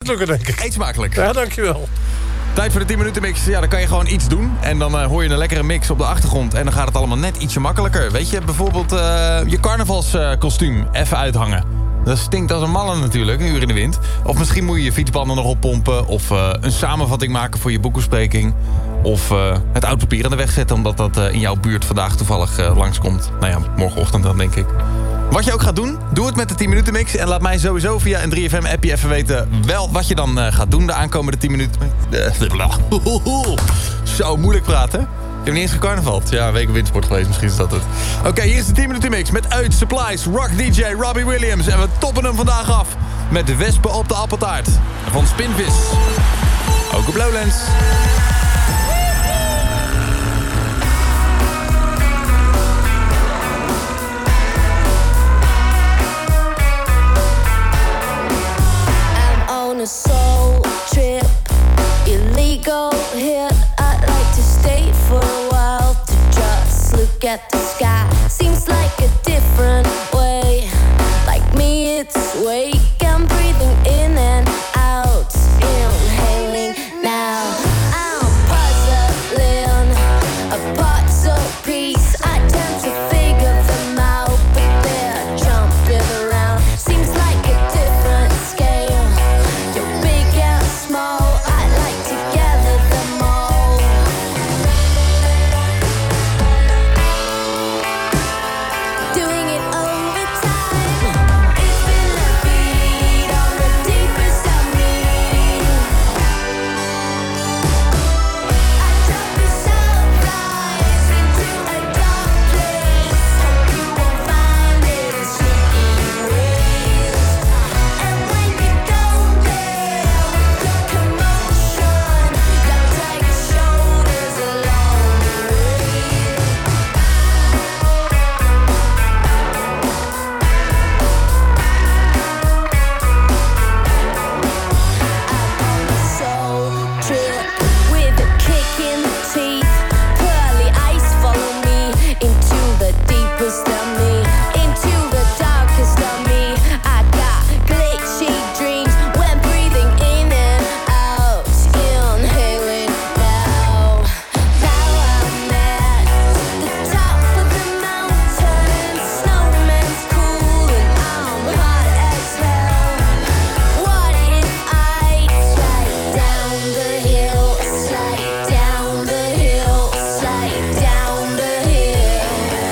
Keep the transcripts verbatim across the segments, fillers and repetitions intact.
lukken, denk ik. Eet smakelijk. Ja, dankjewel. Tijd voor de tien minuten mix. Ja, dan kan je gewoon iets doen. En dan uh, hoor je een lekkere mix op de achtergrond. En dan gaat het allemaal net ietsje makkelijker. Weet je, bijvoorbeeld uh, je carnavalskostuum uh, even uithangen. Dat stinkt als een malle natuurlijk, een uur in de wind. Of misschien moet je je fietsbanden nog oppompen. Of uh, een samenvatting maken voor je boekbespreking. Of uh, het oud papier aan de weg zetten, omdat dat uh, in jouw buurt vandaag toevallig uh, langskomt. Nou ja, morgenochtend dan, denk ik. Wat je ook gaat doen, doe het met de tien minuten mix. En laat mij sowieso via een drie F M appje even weten wel wat je dan uh, gaat doen de aankomende tien minuten. Uh, Zo moeilijk praten. Ik heb niet eens gecarnavald. Ja, een week windsport geweest, misschien is dat het. Oké, okay, hier is de tien minuten mix met Uit, Supplies, Rock D J, Robbie Williams. En we toppen hem vandaag af met de wespen op de appeltaart van Spinvis. Ook op Lowlands. A soul trip, illegal hit. I'd like to stay for a while to just look at the sky. Seems like a different way. Like me, it's wake. I'm breathing in and out, inhaling now. I'm puzzling a puzzle piece. I tend to figure them out, but they're jumping around. Seems like a different scale. Small, I like to gather them all. Doing it over time. It's been a beat on the deepest of me. I drop the sunrise into a dark place. Hope you won't find it in shaky ways. And when you go there, commotion, got tight shoulders along the way. I'm on a soul trip with a kick in the teeth. Pearly eyes follow me into the deepest of me, into the darkest of me. I got glitchy dreams when breathing in and out, inhaling now. Now I'm at the top of the mountain. Snowman's cool and I'm hot as hell. What if I slide down the hill, slide down the hill, slide down the hill?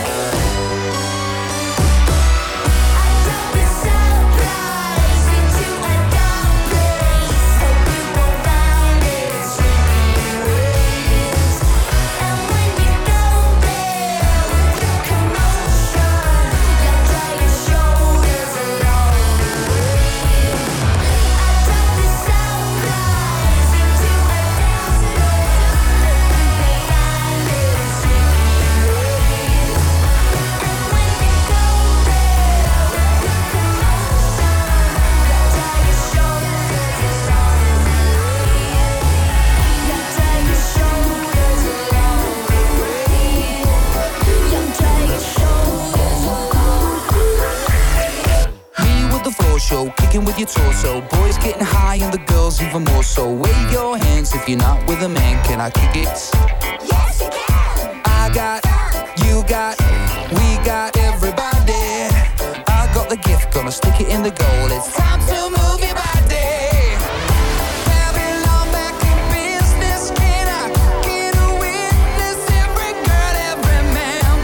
I drop the surprise into a dark place. Hope you won't find it in shaky ways. And when you go there with your commotion, you dry your shoulders along the way. I drop the surprise into a dark place. Hope you won't find it in shaky ways. And when you go there with your commotion, you dry your shoulders along the way. You dry your shoulders along the way. You dry your shoulders along the way. Me with the floor show, kicking with your torso. Boys getting high and the girls even more so. Wave your hands if you're not with a man. Can I kick it? Yes, you can. I got, you got, we got everybody. I got the gift, gonna stick it in the goal. It's time to move your body. Babylon back in business. Can I get a witness? Every girl, every man.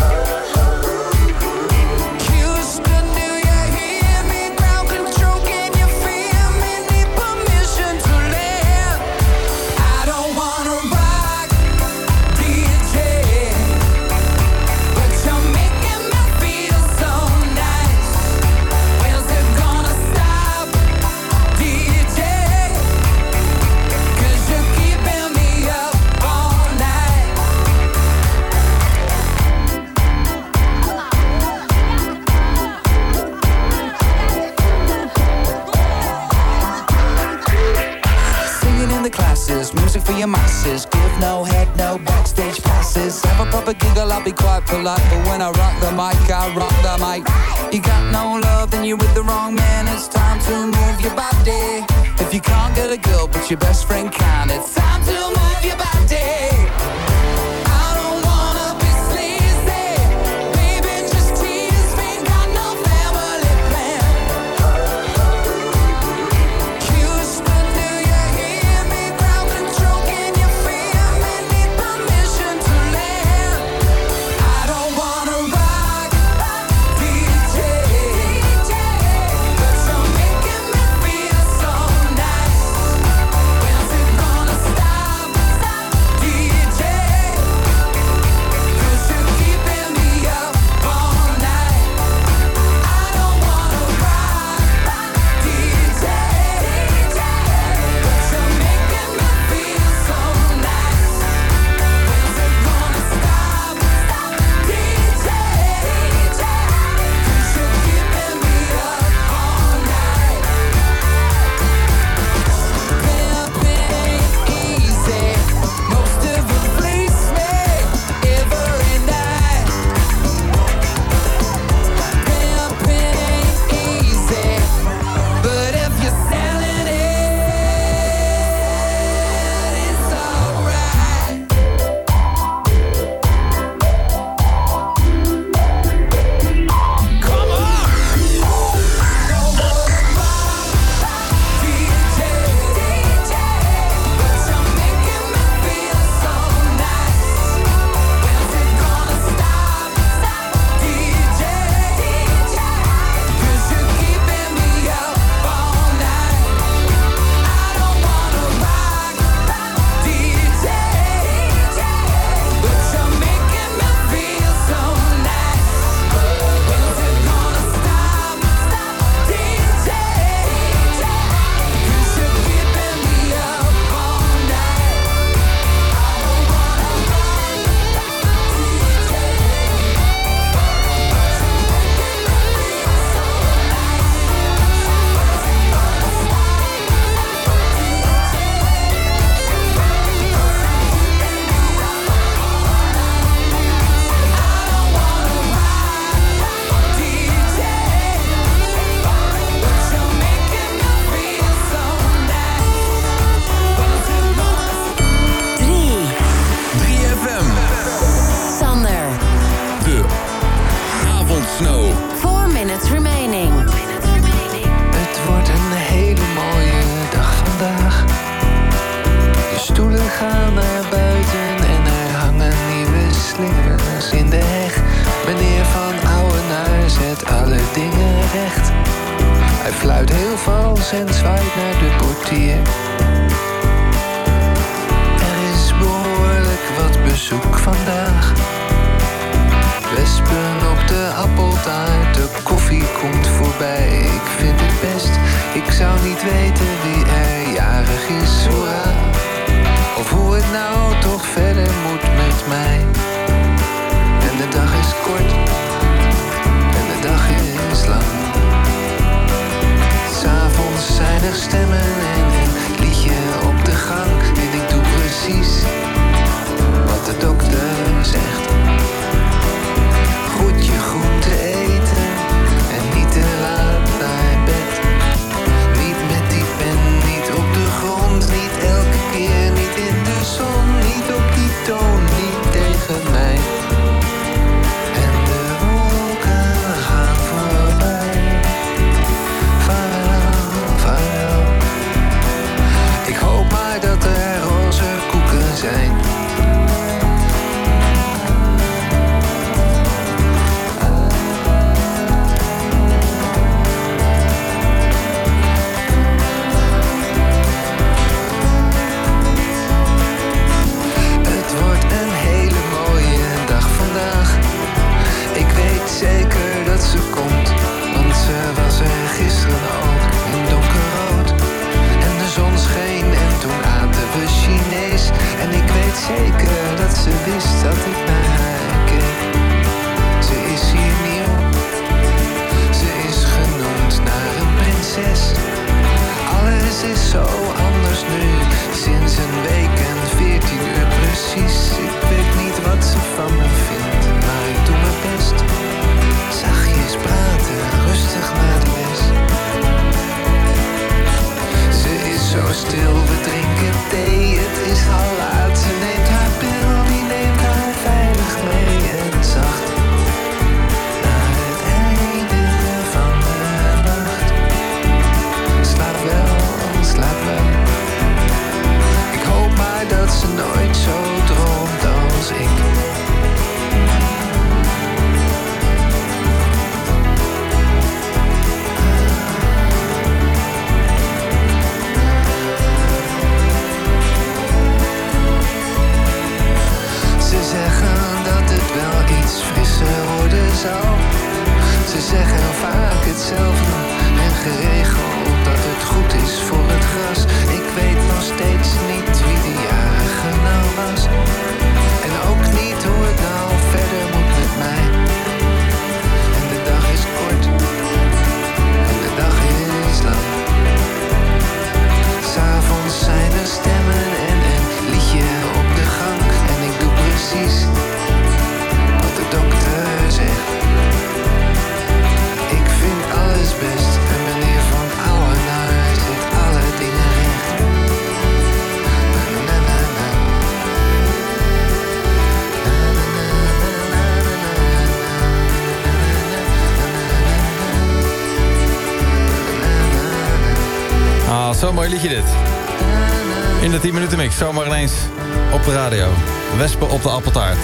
Houston, do you hear me? Ground control, can you feel me? Need permission to land. I don't wanna rock, D J, but you're making me feel so nice. Where's it gonna stop? glasses, music for your masses. Give no head, no backstage passes. Have a proper giggle, I'll be quite polite. But when I rock the mic, I rock the mic. You got no love, then you're with the wrong man. It's time to move your body. If you can't get a girl, but your best friend can, it's time to move your body. En zwaait naar de portier. Er is behoorlijk wat bezoek vandaag. Wespen op de appeltaart, de koffie komt voorbij. Ik vind het best, ik zou niet weten wie er jarig is, hoera. Of hoe het nou toch verder moet met mij. En de dag is kort, en de dag is lang. 'S'avonds zijn er stemmen en een liedje op de gang. En ik doe precies wat de dokter zegt. Goed je groente eten en niet te laat naar bed. Niet met die pen, niet op de grond, niet elke keer, niet in de zon. Niet op die toon, niet tegen mij. En de wolken gaan voorbij. Ik hoop maar dat er roze koeken zijn. Het wordt een hele mooie dag vandaag. Ik weet zeker dat ze komt, want ze was er gisteren ook in donkerrood. En de zon scheen en toen aten we Chinees. En ik weet zeker dat ze wist dat ik naar haar keek. Ze is hier nieuw, ze is genoemd naar een prinses. Alles is zo anders nu, Sinds een week en veertien uur precies. Ik weet niet wat ze van me vindt, maar ik doe mijn best. Zachtjes praten, rustig naar de les. Ze is zo stil, we drinken thee, het is al laat. Ze neemt haar pil, die neemt haar veilig mee en zacht. Naar het einde van de nacht. Slaap wel, slaap wel. Ik hoop maar dat ze nooit zo droomt als ik. Ze zeggen dat het wel iets frisser worden zal. Ze zeggen vaak hetzelfde en geregeld dat het goed is voor het gras. Ik weet nog steeds niet wie de jarige nou was. En ook niet hoe het nou verder moet met mij. En de dag is kort. En de dag is lang. 'S'avonds zijn er stemmen en een liedje op de gang. En ik doe precies wat de dokter zegt. Ik vind alles best en meneer Van Ouwenaar zegt alle dingen recht. Na, na, na, na. Na, na, na, na, na, na, na, na, na, na, na, na. Ah, zo'n mooi liedje dit. In de tien minuten mix, zomaar ineens op de radio. Wespen op de appeltaart.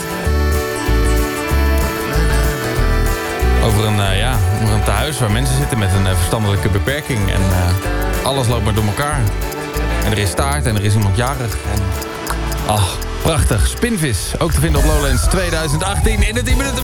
Over een, uh, ja, over een tehuis waar mensen zitten met een uh, verstandelijke beperking. En uh, alles loopt maar door elkaar. En er is taart en er is iemand jarig. En, ach, prachtig. Spinvis, ook te vinden op Lowlands twintig achttien in de tien minuten.